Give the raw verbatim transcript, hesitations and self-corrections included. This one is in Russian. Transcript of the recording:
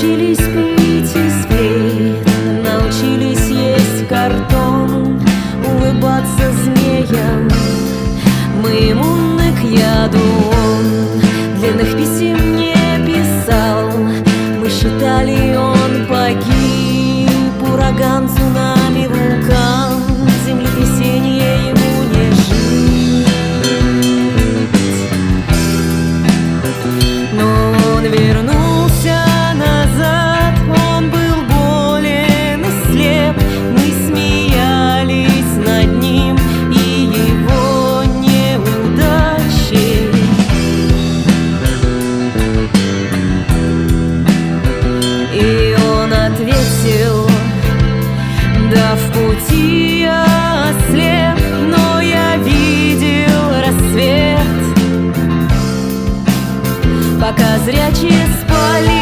научились пить из флейт, научились есть картон, улыбаться змеям. Мы иммунны к яду, он длинных писем не писал. Мы считали, он погиб, ураган, цунами, вулкан, землетрясение ему не жить. Но он вернулся назад, он был болен и слеп. Мы смеялись над ним и его неудачей. И он ответил: да, в пути я ослеп, но я видел рассвет. Пока зрячие спали,